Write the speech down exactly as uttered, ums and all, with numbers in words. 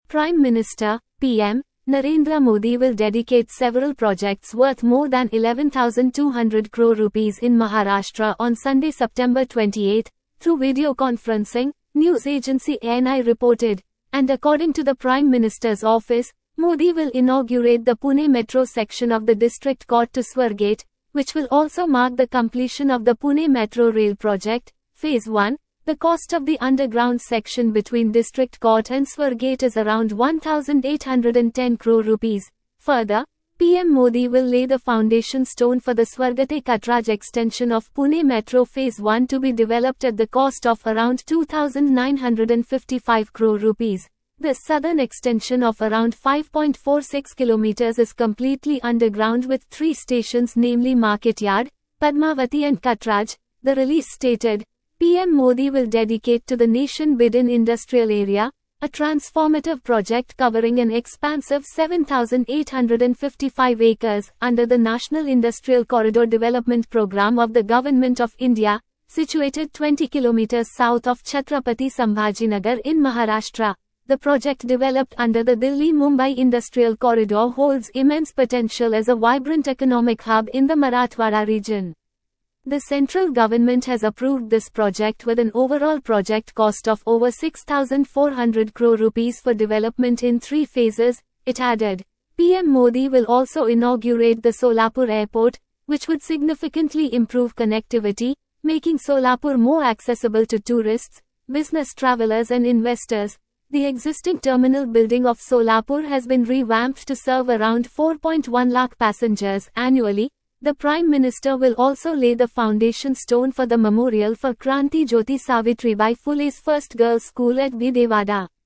Prime Minister, P M, Narendra Modi will dedicate several projects worth more than eleven thousand two hundred crore rupees in Maharashtra on Sunday, September twenty-eighth, through video conferencing, news agency A N I reported, and according to the Prime Minister's office, Modi will inaugurate the Pune Metro section of the District Court to Swargate, which will also mark the completion of the Pune Metro Rail project, Phase one. The cost of the underground section between District Court and Swargate is around one thousand eight hundred ten crore rupees. Further, P M Modi will lay the foundation stone for the Swargate-Katraj extension of Pune Metro Phase one to be developed at the cost of around two thousand nine hundred fifty-five crore rupees. The southern extension of around five point four six kilometers is completely underground with three stations, namely Market Yard, Padmavati and Katraj. The release stated, P M Modi will dedicate to the nation Bidin Industrial Area, a transformative project covering an expansive seven thousand eight hundred fifty-five acres under the National Industrial Corridor Development Program of the Government of India, situated twenty kilometers south of Chhatrapati Sambhajinagar in Maharashtra. The project developed under the Delhi-Mumbai Industrial Corridor holds immense potential as a vibrant economic hub in the Marathwada region. The central government has approved this project with an overall project cost of over six thousand four hundred crore rupees for development in three phases, it added. P M Modi will also inaugurate the Solapur Airport, which would significantly improve connectivity, making Solapur more accessible to tourists, business travelers and investors. The existing terminal building of Solapur has been revamped to serve around four point one lakh passengers annually. The Prime Minister will also lay the foundation stone for the memorial for Kranti Jyoti Savitribai Phule's first girls' school at Bidewada.